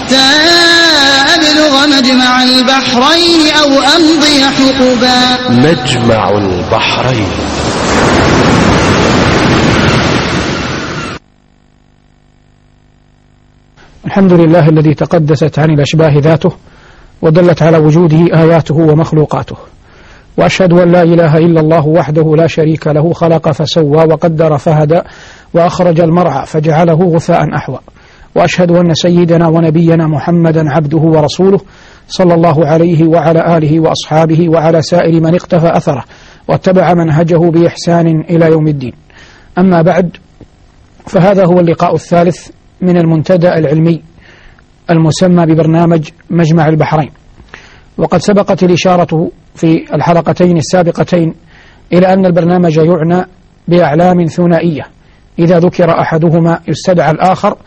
حتى أبلغ مجمع البحرين أو أمضي حقبا. مجمع البحرين. الحمد لله الذي تقدست عن الأشباه ذاته ودلت على وجوده آياته ومخلوقاته، وأشهد أن لا إله إلا الله وحده لا شريك له، خلق فسوى وقدر فهدى وأخرج المرعى فجعله غثاء أحوى، وأشهد أن سيدنا ونبينا محمدا عبده ورسوله صلى الله عليه وعلى آله وأصحابه وعلى سائر من اقتفى أثره واتبع منهجه بإحسان إلى يوم الدين. أما بعد، فهذا هو اللقاء الثالث من المنتدى العلمي المسمى ببرنامج مجمع البحرين، وقد سبقت الإشارة في الحلقتين السابقتين إلى أن البرنامج يعنى بأعلام ثنائية، إذا ذكر أحدهما يستدعى الآخر.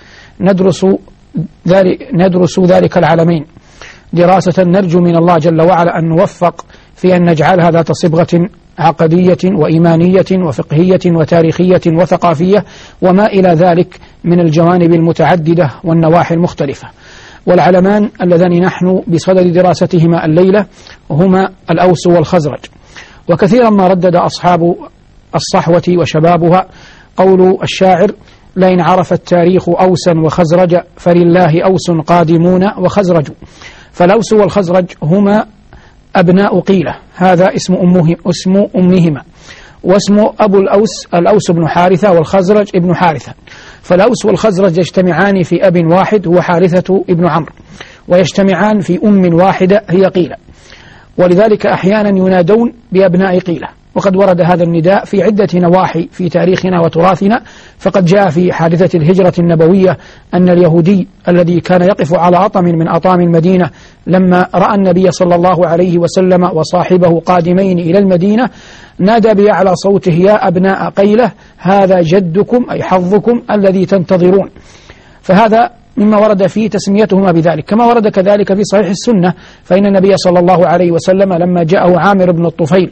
ندرس ذلك العلمين دراسة نرجو من الله جل وعلا أن نوفق في أن نجعلها ذات صبغة عقدية وإيمانية وفقهية وتاريخية وثقافية وما إلى ذلك من الجوانب المتعددة والنواحي المختلفة. والعلمان اللذان نحن بصدد دراستهما الليلة هما الأوس والخزرج. وكثيرا ما ردد أصحاب الصحوة وشبابها قول الشاعر: لئن عرف التاريخ أوسا وخزرج فلله أوس قادمون وخزرج. فالأوس والخزرج هما أبناء قيلة، هذا اسم أمهما، واسم أبو الأوس بن حارثة والخزرج ابن حارثة. فالأوس والخزرج يجتمعان في أب واحد هو حارثة ابن عمرو، ويجتمعان في أم واحدة هي قيلة، ولذلك أحيانا ينادون بأبناء قيلة. وقد ورد هذا النداء في عدة نواحي في تاريخنا وتراثنا، فقد جاء في حادثة الهجرة النبوية أن اليهودي الذي كان يقف على أطم من أطام المدينة لما رأى النبي صلى الله عليه وسلم وصاحبه قادمين إلى المدينة نادى بأعلى صوته: يا أبناء قيلة، هذا جدكم أي حظكم الذي تنتظرون. فهذا مما ورد فيه تسميتهما بذلك، كما ورد كذلك في صحيح السنة، فإن النبي صلى الله عليه وسلم لما جاءه عامر بن الطفيل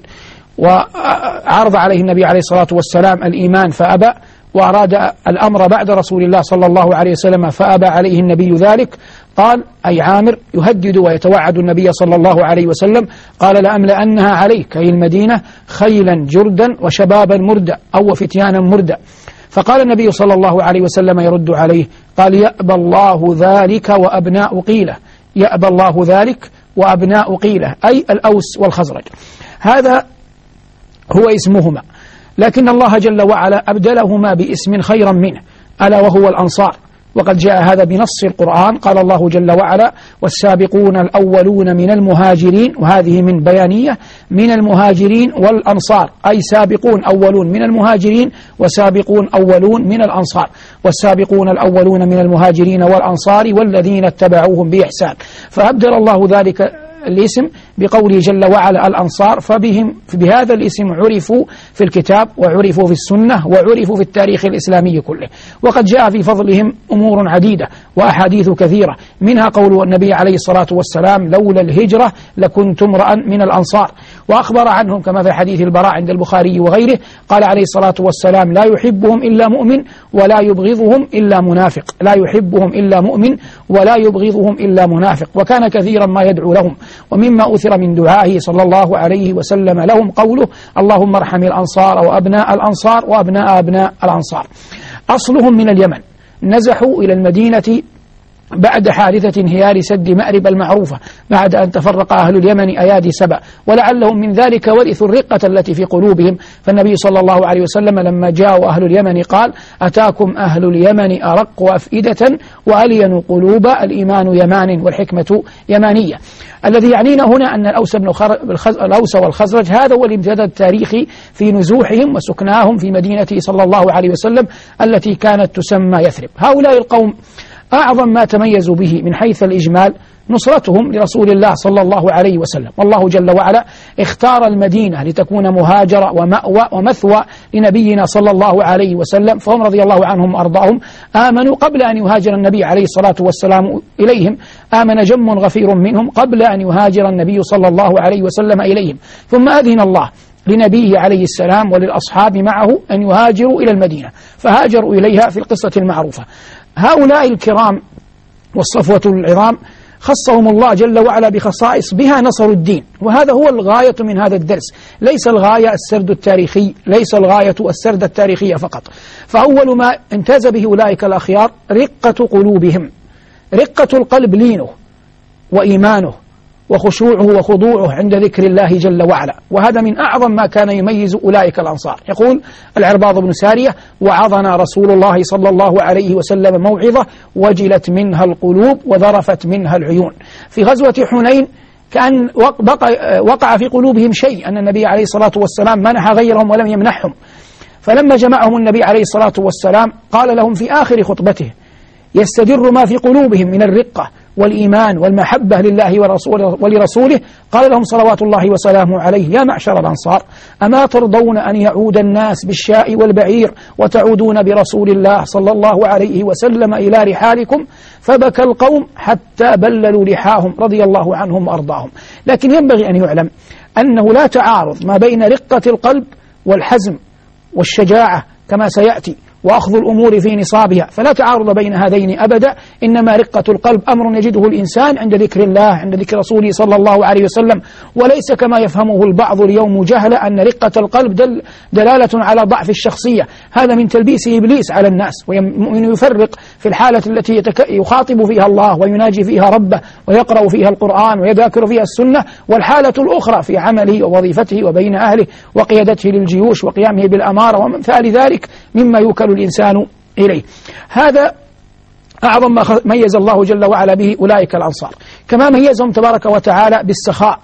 وعرض عليه النبي عليه الصلاة والسلام الإيمان فأبى، وأراد الأمر بعد رسول الله صلى الله عليه وسلم فأبى عليه النبي ذلك، قال أي عامر يهدد ويتوعد النبي صلى الله عليه وسلم، قال: لأملأنها عليك أي المدينة خيلا جردا وشبابا مردا أو فتيانا مردا. فقال النبي صلى الله عليه وسلم يرد عليه قال: يأبى الله ذلك وأبناء قيلة. يأبى الله ذلك وأبناء قيلة أي الأوس والخزرج، هذا هو اسمهما، لكن الله جل وعلا أبدلهما باسم خيرا منه ألا وهو الأنصار. وقد جاء هذا بنص القرآن، قال الله جل وعلا: والسابقون الأولون من المهاجرين، وهذه من بيانية، من المهاجرين والأنصار، أي سابقون أولون من المهاجرين وسابقون أولون من الأنصار، والسابقون الأولون من المهاجرين والأنصار والذين اتبعوهم بإحسان. فأبدل الله ذلك الاسم بقوله جل وعلا الأنصار، بهذا الاسم عرفوا في الكتاب وعرفوا في السنة وعرفوا في التاريخ الإسلامي كله. وقد جاء في فضلهم أمور عديدة وأحاديث كثيرة، منها قول النبي عليه الصلاة والسلام: لولا الهجرة لكنت امرأ من الأنصار. وأخبر عنهم كما في حديث البراء عند البخاري وغيره، قال عليه الصلاة والسلام: لا يحبهم إلا مؤمن ولا يبغضهم إلا منافق. لا يحبهم إلا مؤمن ولا يبغضهم إلا منافق. وكان كثيرا ما يدعو لهم، ومما أثر من دعائه صلى الله عليه وسلم لهم قوله: اللهم ارحم الأنصار وأبناء الأنصار وأبناء أبناء الأنصار. أصلهم من اليمن، نزحوا إلى المدينة بعد حادثة انهيار سد مأرب المعروفة، بعد أن تفرق أهل اليمن أيادي سبأ، ولعلهم من ذلك ورثوا الرقة التي في قلوبهم. فالنبي صلى الله عليه وسلم لما جاءوا أهل اليمن قال: أتاكم أهل اليمن أرق أفئدة وألين قلوبا، الإيمان يمان والحكمة يمانية. الذي يعنينا هنا أن الأوس والخزرج هذا هو الامتداد التاريخي في نزوحهم وسكناهم في مدينته صلى الله عليه وسلم التي كانت تسمى يثرب. هؤلاء القوم أعظم ما تميزوا به من حيث الإجمال نصرتهم لرسول الله صلى الله عليه وسلم، والله جل وعلا اختار المدينة لتكون مهاجرة ومأوى ومثوى لنبينا صلى الله عليه وسلم، فهم رضي الله عنهم وأرضاهم آمنوا قبل أن يهاجر النبي عليه الصلاة والسلام إليهم، آمن جم غفير منهم قبل أن يهاجر النبي صلى الله عليه وسلم إليهم، ثم أذن الله لنبيه عليه السلام وللأصحاب معه أن يهاجروا إلى المدينة، فهاجروا إليها في القصة المعروفة. هؤلاء الكرام والصفوة العظام خصهم الله جل وعلا بخصائص بها نصروا الدين، وهذا هو الغاية من هذا الدرس. ليس الغاية السرد التاريخي، ليس الغاية السرد التاريخي فقط. فأول ما امتاز به أولئك الأخيار رقة قلوبهم، رقة القلب لينه وإيمانه وخشوعه وخضوعه عند ذكر الله جل وعلا، وهذا من أعظم ما كان يميز أولئك الأنصار. يقول العرباض بن سارية: وعظنا رسول الله صلى الله عليه وسلم موعظة وجلت منها القلوب وذرفت منها العيون. في غزوة حنين كان وقع في قلوبهم شيء، أن النبي عليه الصلاة والسلام منح غيرهم ولم يمنحهم، فلما جمعهم النبي عليه الصلاة والسلام قال لهم في آخر خطبته يستدر ما في قلوبهم من الرقة والإيمان والمحبة لله ولرسوله، قال لهم صلوات الله وسلامه عليه: يا معشر الأنصار، أما ترضون أن يعود الناس بالشاء والبعير وتعودون برسول الله صلى الله عليه وسلم إلى رحالكم؟ فبكى القوم حتى بللوا لحاهم رضي الله عنهم وأرضاهم. لكن ينبغي أن يعلم أنه لا تعارض ما بين رقة القلب والحزم والشجاعة كما سيأتي، وأخذ الأمور في نصابها، فلا تعارض بين هذين أبدا. إنما رقة القلب أمر يجده الإنسان عند ذكر الله، عند ذكر رسوله صلى الله عليه وسلم، وليس كما يفهمه البعض اليوم جهلا أن رقة القلب دلالة على ضعف الشخصية. هذا من تلبيس إبليس على الناس، ومن يفرق في الحالة التي يخاطب فيها الله ويناجي فيها ربه ويقرأ فيها القرآن ويذاكر فيها السنة، والحالة الأخرى في عمله ووظيفته وبين أهله وقيادته للجيوش وقيامه بالأمارة ومثال ذلك مما يوكل الإنسان إليه. هذا أعظم ما ميز الله جل وعلا به أولئك الأنصار، كما ميزهم تبارك وتعالى بالسخاء،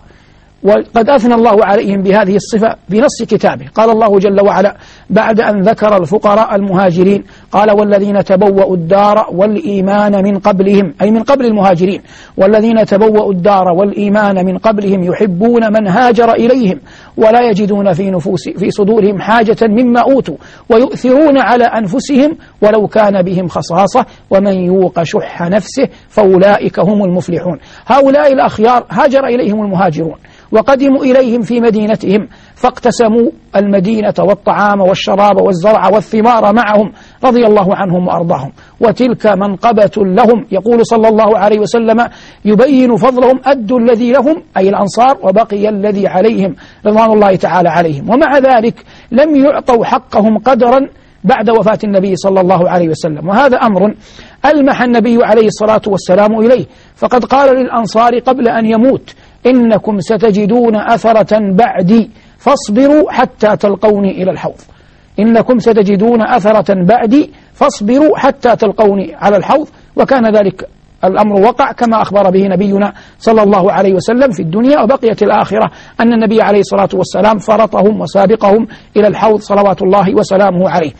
وقد أثنى الله عليهم بهذه الصفة بنص كتابه. قال الله جل وعلا بعد أن ذكر الفقراء المهاجرين قال: والذين تبوأوا الدار والإيمان من قبلهم، أي من قبل المهاجرين، والذين تبوأوا الدار والإيمان من قبلهم يحبون من هاجر إليهم ولا يجدون في صدورهم حاجة مما أوتوا ويؤثرون على أنفسهم ولو كان بهم خصاصة ومن يوق شح نفسه فأولئك هم المفلحون. هؤلاء الأخيار هاجر إليهم المهاجرون وقدموا إليهم في مدينتهم، فاقتسموا المدينة والطعام والشراب والزرع والثمار معهم رضي الله عنهم وأرضاهم، وتلك منقبة لهم. يقول صلى الله عليه وسلم يبين فضلهم: أدوا الذي لهم، أي الأنصار، وبقي الذي عليهم رضوان الله تعالى عليهم. ومع ذلك لم يعطوا حقهم قدرا بعد وفاة النبي صلى الله عليه وسلم، وهذا أمر ألمح النبي عليه الصلاة والسلام إليه، فقد قال للأنصار قبل أن يموت: إنكم ستجدون أثرة بعدي فاصبروا حتى تلقوني إلى الحوض. إنكم ستجدون أثرة بعدي فاصبروا حتى تلقوني على الحوض. وكان ذلك الأمر وقع كما أخبر به نبينا صلى الله عليه وسلم في الدنيا، وبقيت الآخرة أن النبي عليه الصلاة والسلام فرطهم وسابقهم إلى الحوض صلوات الله وسلامه عليه.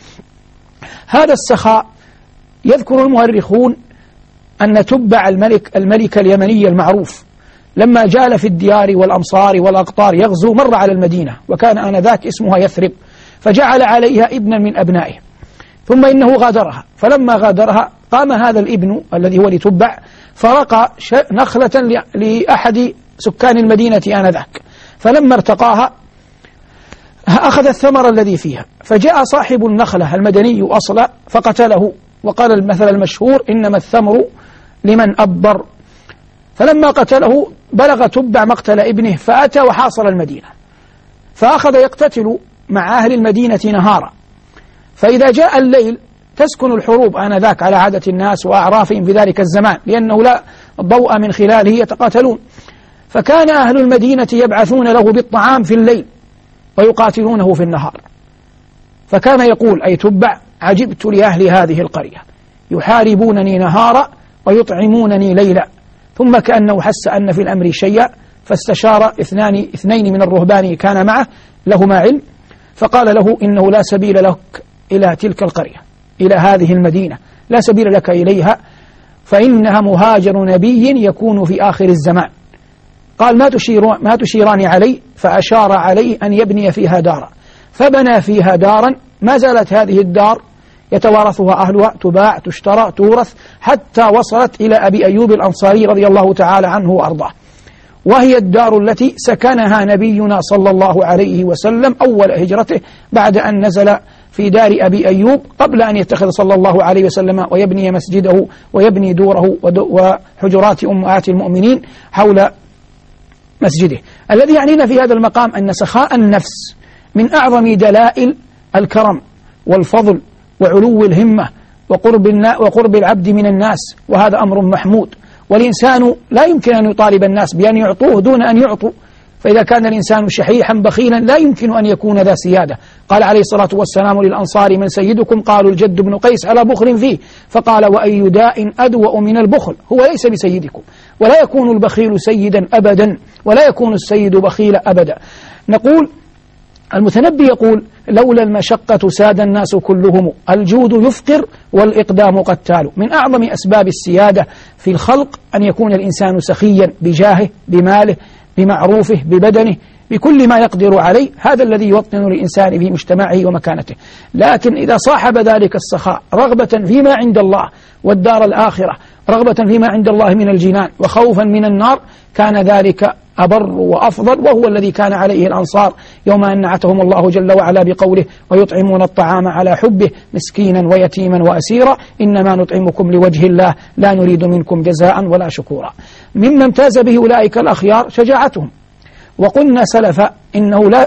هذا السخاء يذكر المؤرخون أن تبع الملك اليمني المعروف لما جال في الديار والأمصار والأقطار يغزو مر على المدينة، وكان آنذاك اسمها يثرب، فجعل عليها ابنا من أبنائه، ثم إنه غادرها. فلما غادرها قام هذا الابن الذي هو لتبع فرقى نخلة لأحد سكان المدينة آنذاك، فلما ارتقاها أخذ الثمر الذي فيها، فجاء صاحب النخلة المدني أصلا فقتله، وقال المثل المشهور: إنما الثمر لمن أبر. فلما قتله بلغ تبع مقتل ابنه، فأتى وحاصر المدينة، فأخذ يقتتل مع أهل المدينة نهارا. فإذا جاء الليل تسكن الحروب آنذاك على عادة الناس وأعرافهم في ذلك الزمان، لأنه لا ضوء من خلاله يتقاتلون، فكان أهل المدينة يبعثون له بالطعام في الليل ويقاتلونه في النهار. فكان يقول أي تبع: عجبت لأهل هذه القرية يحاربونني نهارا ويطعمونني ليلا. ثم كأنه حس أن في الأمر شيئا، فاستشار اثنين من الرهبان كان معه لهما علم، فقال له: إنه لا سبيل لك إلى تلك القرية، إلى هذه المدينة، لا سبيل لك إليها، فإنها مهاجر نبي يكون في آخر الزمان. قال: ما تشيران علي؟ فأشار عليه أن يبني فيها دارا، فبنى فيها دارا. ما زالت هذه الدار يتوارثها أهلها، تباع تشترى تورث، حتى وصلت إلى أبي أيوب الأنصاري رضي الله تعالى عنه وأرضاه، وهي الدار التي سكنها نبينا صلى الله عليه وسلم أول هجرته بعد أن نزل في دار أبي أيوب قبل أن يتخذ صلى الله عليه وسلم ويبني مسجده ويبني دوره وحجرات أمهات المؤمنين حول مسجده. الذي يعنينا في هذا المقام أن سخاء النفس من أعظم دلائل الكرم والفضل وعلو الهمة وقرب العبد من الناس، وهذا أمر محمود. والإنسان لا يمكن أن يطالب الناس بأن يعطوه دون أن يعطوا، فإذا كان الإنسان شحيحا بخيلا لا يمكن أن يكون ذا سيادة. قال عليه الصلاة والسلام للأنصار: من سيدكم؟ قالوا: الجد بن قيس على بخل فيه. فقال: وأي داء أدوأ من البخل؟ هو ليس بسيدكم، ولا يكون البخيل سيدا أبدا، ولا يكون السيد بخيلا أبدا. نقول المتنبي يقول: لولا المشقة ساد الناس كلهم، الجود يفقر والإقدام قتال. من أعظم أسباب السيادة في الخلق أن يكون الإنسان سخيا بجاهه، بماله، بمعروفه، ببدنه، بكل ما يقدر عليه. هذا الذي يوطن الإنسان في مجتمعه ومكانته. لكن إذا صاحب ذلك السخاء رغبة فيما عند الله والدار الآخرة، رغبة فيما عند الله من الجنان وخوفا من النار، كان ذلك أبر وأفضل، وهو الذي كان عليه الأنصار يوم أن نعتهم الله جل وعلا بقوله: ويطعمون الطعام على حبه مسكينا ويتيما وأسيرا إنما نطعمكم لوجه الله لا نريد منكم جزاء ولا شكورا. مما امتاز به أولئك الأخيار شجاعتهم. وقلنا سلفا إنه لا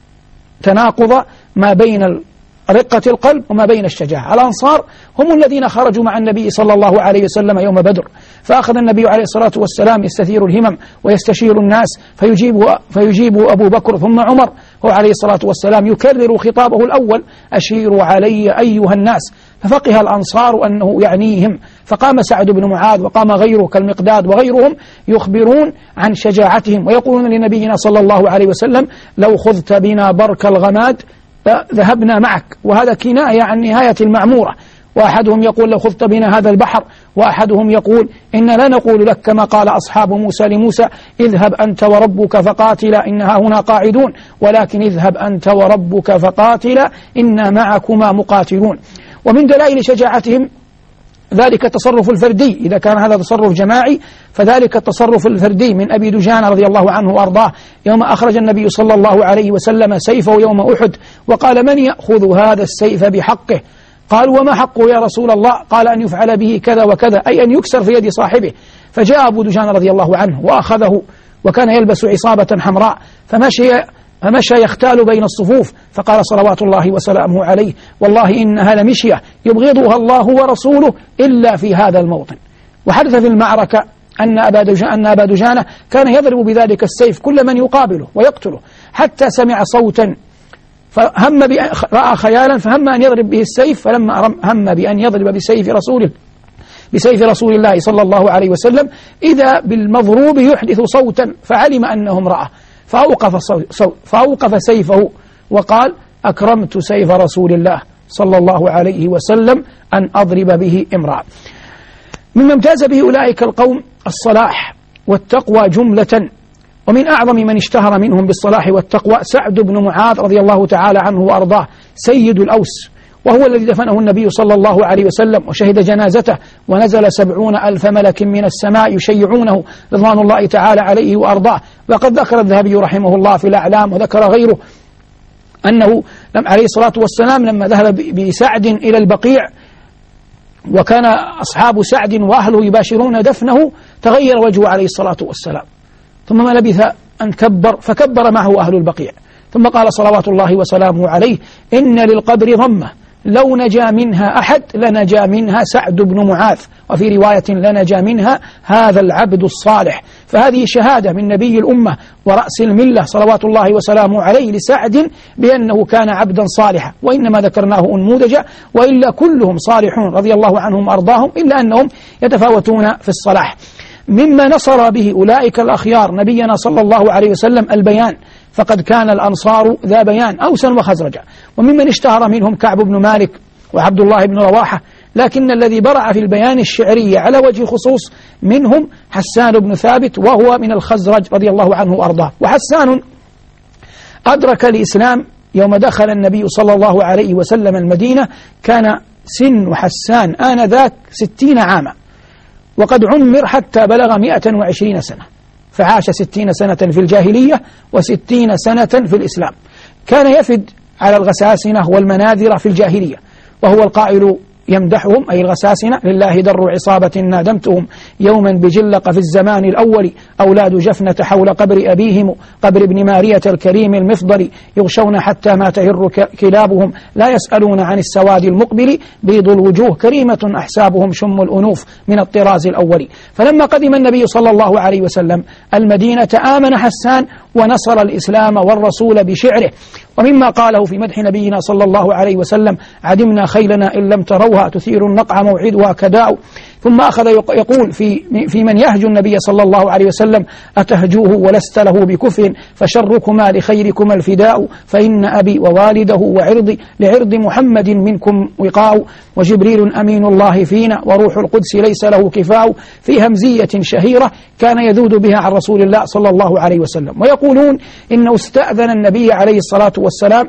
تناقض ما بين رقة القلب وما بين الشجاعة. الأنصار هم الذين خرجوا مع النبي صلى الله عليه وسلم يوم بدر، فأخذ النبي عليه الصلاة والسلام يستثير الهمم ويستشير الناس، فيجيبه أبو بكر ثم عمر، هو عليه الصلاة والسلام يكرر خطابه الأول: أشيروا علي أيها الناس. ففقه الأنصار أنه يعنيهم، فقام سعد بن معاذ وقام غيره كالمقداد وغيرهم يخبرون عن شجاعتهم، ويقولون لنبينا صلى الله عليه وسلم: لو خذت بنا برك الغماد ذهبنا معك. وهذا كناية عن نهاية المعمورة. وأحدهم يقول: لو خذت بنا هذا البحر. وأحدهم يقول: إن لا نقول لك كما قال أصحاب موسى لموسى: اذهب أنت وربك فقاتلا إنها هنا قاعدون، ولكن اذهب أنت وربك فقاتلا إنا معكما مقاتلون. ومن دلائل شجاعتهم ذلك التصرف الفردي. إذا كان هذا تصرف جماعي فذلك التصرف الفردي من أبي دجانة رضي الله عنه وأرضاه يوم أخرج النبي صلى الله عليه وسلم سيفه يوم أحد، وقال: من يأخذ هذا السيف بحقه؟ قالوا: وما حقه يا رسول الله؟ قال: أن يفعل به كذا وكذا، أي أن يكسر في يد صاحبه. فجاء أبو دجانة رضي الله عنه وأخذه، وكان يلبس عصابة حمراء، فمشى يختال بين الصفوف، فقال صلوات الله وسلامه عليه: والله إنها لمشية يبغضها الله ورسوله إلا في هذا الموطن. وحدث في المعركة أن أبا دجانة كان يضرب بذلك السيف كل من يقابله ويقتله، حتى سمع صوتا رأى خيالا فهم أن يضرب به السيف، فلما هم بأن يضرب بسيف رسول الله صلى الله عليه وسلم إذا بالمضروب يحدث صوتا، فعلم أنه امرأة، فأوقف سيفه وقال: أكرمت سيف رسول الله صلى الله عليه وسلم أن أضرب به امرأة. مما امتاز به أولئك القوم الصلاح والتقوى جملة. ومن أعظم من اشتهر منهم بالصلاح والتقوى سعد بن معاذ رضي الله تعالى عنه وأرضاه، سيد الأوس، وهو الذي دفنه النبي صلى الله عليه وسلم وشهد جنازته، ونزل 70,000 ملك من السماء يشيعونه رضوان الله تعالى عليه وأرضاه. وقد ذكر الذهبي رحمه الله في الأعلام وذكر غيره أنه عليه الصلاة والسلام لما ذهب بسعد إلى البقيع وكان أصحاب سعد وأهله يباشرون دفنه، تغير وجهه عليه الصلاة والسلام، ثم ما لبث أن فكبر معه أهل البقيع، ثم قال صلوات الله وسلامه عليه: إن للقبر ضمة لو نجا منها أحد لنجا منها سعد بن معاذ، وفي رواية لنجا منها هذا العبد الصالح. فهذه شهادة من نبي الأمة ورأس الملة صلوات الله وسلامه عليه لسعد بأنه كان عبدا صالحا، وإنما ذكرناه أنموذجا، وإلا كلهم صالحون رضي الله عنهم وأرضاهم، إلا أنهم يتفاوتون في الصلاح. مما نصر به أولئك الأخيار نبينا صلى الله عليه وسلم البيان، فقد كان الأنصار ذا بيان أوسا وخزرجا. وممن اشتهر منهم كعب بن مالك وعبد الله بن رواحة، لكن الذي برع في البيان الشعري على وجه خصوص منهم حسان بن ثابت، وهو من الخزرج رضي الله عنه وأرضاه. وحسان أدرك الإسلام يوم دخل النبي صلى الله عليه وسلم المدينة، كان سن حسان آنذاك 60 عاما، وقد عمر حتى بلغ 120 سنة، فعاش 60 سنة في الجاهلية و60 سنة في الإسلام. كان يفد على الغساسنة والمناذرة في الجاهلية، وهو القائل يمدحهم أي الغساسنة: لله در عصابة نادمتهم يوما بجلق في الزمان الأول، أولاد جفنة حول قبر أبيهم قبر ابن مارية الكريم المفضل، يغشون حتى ما تهر كلابهم، لا يسألون عن السواد المقبل، بيض الوجوه كريمة أحسابهم، شم الأنوف من الطراز الأول. فلما قدم النبي صلى الله عليه وسلم المدينة آمن حسان ونصر الإسلام والرسول بشعره. ومما قاله في مدح نبينا صلى الله عليه وسلم: عدمنا خيلنا إن لم تروها تثير النقع موعدها كداء. ثم أخذ يقول في من يهجو النبي صلى الله عليه وسلم: أتهجوه ولست له بكفء، فشركما لخيركما الفداء، فإن أبي ووالده وعرضي لعرض محمد منكم وقاء، وجبريل أمين الله فينا وروح القدس ليس له كفاء، في همزية شهيرة كان يذود بها عن رسول الله صلى الله عليه وسلم. ويقولون إنه استأذن النبي عليه الصلاة والسلام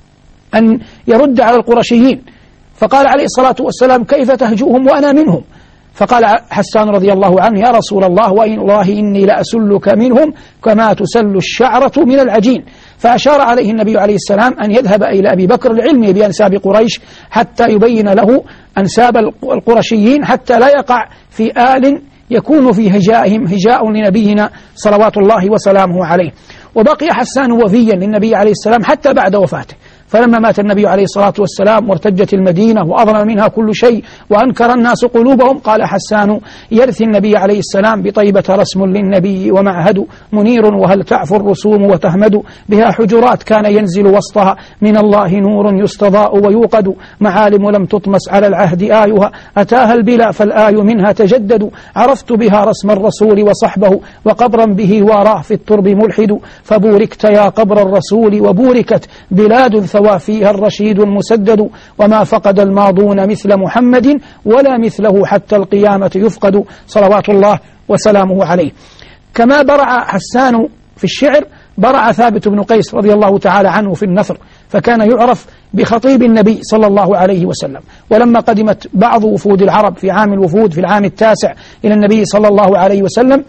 أن يرد على القرشيين، فقال عليه الصلاة والسلام: كيف تهجوهم وأنا منهم؟ فقال حسان رضي الله عنه: يا رسول الله، وإن الله إني لأسلك منهم كما تسل الشعرة من العجين. فأشار عليه النبي عليه السلام أن يذهب إلى أبي بكر لعلمه بأنساب قريش حتى يبين له أنساب القرشيين، حتى لا يقع في آل يكون في هجائهم هجاء لنبينا صلوات الله وسلامه عليه. وبقي حسان وفيا للنبي عليه السلام حتى بعد وفاته، فلما مات النبي عليه الصلاة والسلام وارتجت المدينة وأظلم منها كل شيء وأنكر الناس قلوبهم، قال حسان: يرثي النبي عليه السلام بطيبة رسم للنبي ومعهد منير، وهل تعفو الرسوم وتهمد، بها حجرات كان ينزل وسطها من الله نور يستضاء ويوقد، معالم لم تطمس على العهد آيها، أتاها البلا فالآي منها تجدد، عرفت بها رسم الرسول وصحبه، وقبرا به وراه في الترب ملحد، فبوركت يا قبر الرسول وبوركت بلاد فيها الرشيد المسدد، وما فقد الماضون مثل محمد ولا مثله حتى القيامة يفقد، صلوات الله وسلامه عليه. كما برع حسان في الشعر برع ثابت بن قيس رضي الله تعالى عنه في النثر، فكان يعرف بخطيب النبي صلى الله عليه وسلم. ولما قدمت بعض وفود العرب في عام الوفود في العام 9 إلى النبي صلى الله عليه وسلم،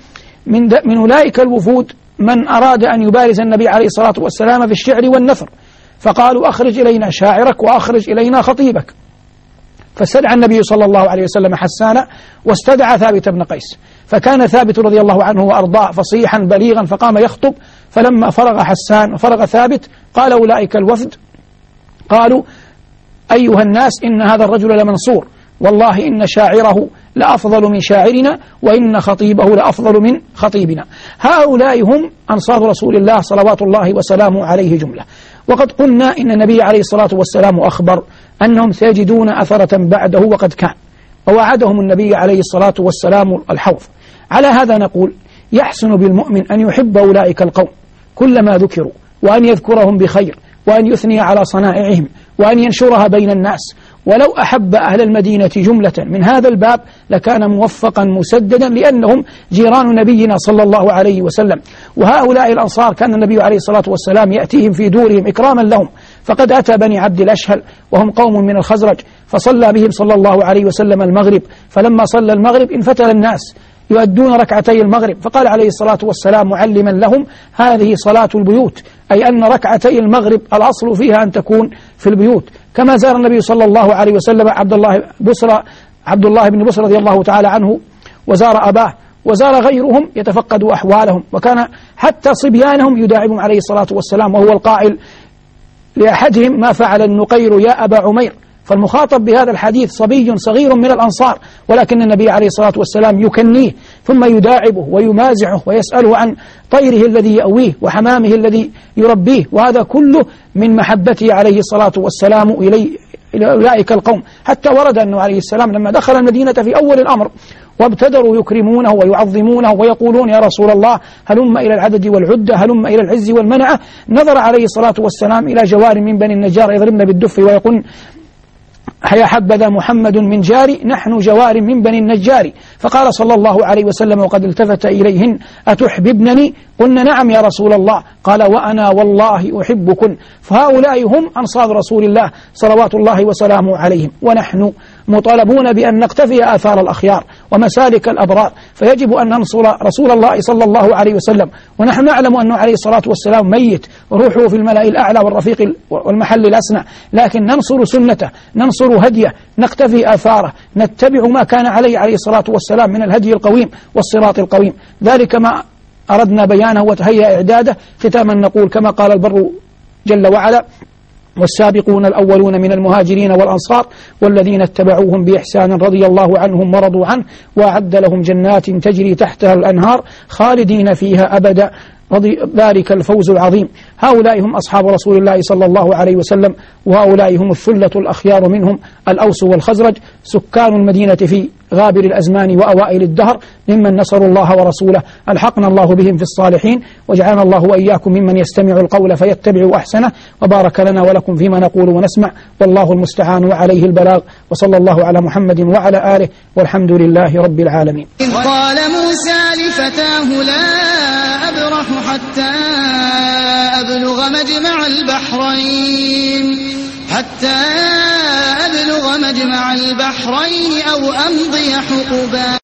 من أولئك الوفود من أراد أن يبارز النبي عليه الصلاة والسلام في الشعر والنثر، فقالوا: أخرج إلينا شاعرك وأخرج إلينا خطيبك. فاستدعى النبي صلى الله عليه وسلم حسان واستدعى ثابت بن قيس، فكان ثابت رضي الله عنه وأرضاه فصيحا بليغا فقام يخطب. فلما فرغ حسان وفرغ ثابت قال أولئك الوفد: قالوا: أيها الناس، إن هذا الرجل لمنصور، والله إن شاعره لأفضل من شاعرنا، وإن خطيبه لأفضل من خطيبنا. هؤلاء هم أنصار رسول الله صلوات الله وسلامه عليه جملة. وقد قلنا إن النبي عليه الصلاة والسلام أخبر أنهم سيجدون أثرة بعده وقد كان، ووعدهم النبي عليه الصلاة والسلام الحوض. على هذا نقول: يحسن بالمؤمن أن يحب أولئك القوم كلما ذكروا، وأن يذكرهم بخير، وأن يثني على صنائعهم، وأن ينشرها بين الناس. ولو أحب أهل المدينة جملة من هذا الباب لكان موفقا مسددا، لأنهم جيران نبينا صلى الله عليه وسلم. وهؤلاء الأنصار كان النبي عليه الصلاة والسلام يأتيهم في دورهم إكراما لهم، فقد أتى بني عبد الأشهل وهم قوم من الخزرج، فصلى بهم صلى الله عليه وسلم المغرب. فلما صلى المغرب انفتل الناس يؤدون ركعتي المغرب، فقال عليه الصلاة والسلام معلما لهم: هذه صلاة البيوت، أي أن ركعتي المغرب الأصل فيها أن تكون في البيوت. كما زار النبي صلى الله عليه وسلم عبد الله بن بصرة رضي الله تعالى عنه، وزار أباه، وزار غيرهم يتفقد أحوالهم، وكان حتى صبيانهم يداعبهم عليه الصلاة والسلام، وهو القائل لأحدهم: ما فعل النقير يا أبا عمير. فالمخاطب بهذا الحديث صبي صغير من الأنصار، ولكن النبي عليه الصلاة والسلام يكنيه ثم يداعبه ويمازحه ويسأله عن طيره الذي يأويه وحمامه الذي يربيه، وهذا كله من محبته عليه الصلاة والسلام إلى أولئك القوم. حتى ورد أنه عليه السلام لما دخل المدينة في أول الأمر وابتدروا يكرمونه ويعظمونه ويقولون: يا رسول الله، هلم إلى العدد والعدة، هلم إلى العز والمنعة، نظر عليه الصلاة والسلام إلى جوار من بني النجار يضربن بالدف ويقول: يا حبذا محمد من جاري، نحن جوار من بني النجار. فقال صلى الله عليه وسلم وقد التفت إليهن: أتحببنني؟ قلنا: نعم يا رسول الله. قال: وأنا والله أحبكن. فهؤلاء هم أنصار رسول الله صلوات الله وسلامه عليهم، ونحن مطالبون بأن نقتفي آثار الأخيار، ومسالك الأبرار، فيجب أن ننصر رسول الله صلى الله عليه وسلم، ونحن نعلم أنه عليه الصلاة والسلام ميت وروحه في الملأ الأعلى والرفيق والمحل الأسنى، لكن ننصر سنته، ننصر هديه، نقتفي آثاره، نتبع ما كان عليه الصلاة والسلام من الهدي القويم والصراط القويم. ذلك ما أردنا بيانه وتهيأ إعداده. ختاما نقول كما قال البر جل وعلا: والسابقون الأولون من المهاجرين والأنصار والذين اتبعوهم بإحسان رضي الله عنهم ورضوا عنه وأعد لهم جنات تجري تحتها الأنهار خالدين فيها أبدا ذلك الفوز العظيم. هؤلاء هم أصحاب رسول الله صلى الله عليه وسلم، وهؤلاء هم الثلة الأخيار منهم الأوس والخزرج، سكان المدينة في غابر الأزمان وأوائل الدهر، ممن نصروا الله ورسوله. ألحقنا الله بهم في الصالحين، وجعلنا الله وإياكم ممن يستمع القول فيتبع أحسنه، وبارك لنا ولكم فيما نقول ونسمع، والله المستعان وعليه البلاغ، وصلى الله على محمد وعلى آله، والحمد لله رب العالمين. إذ قال موسى لفتاه لا أبرح حتى أبلغ مجمع البحرين أو أمضي حقبا.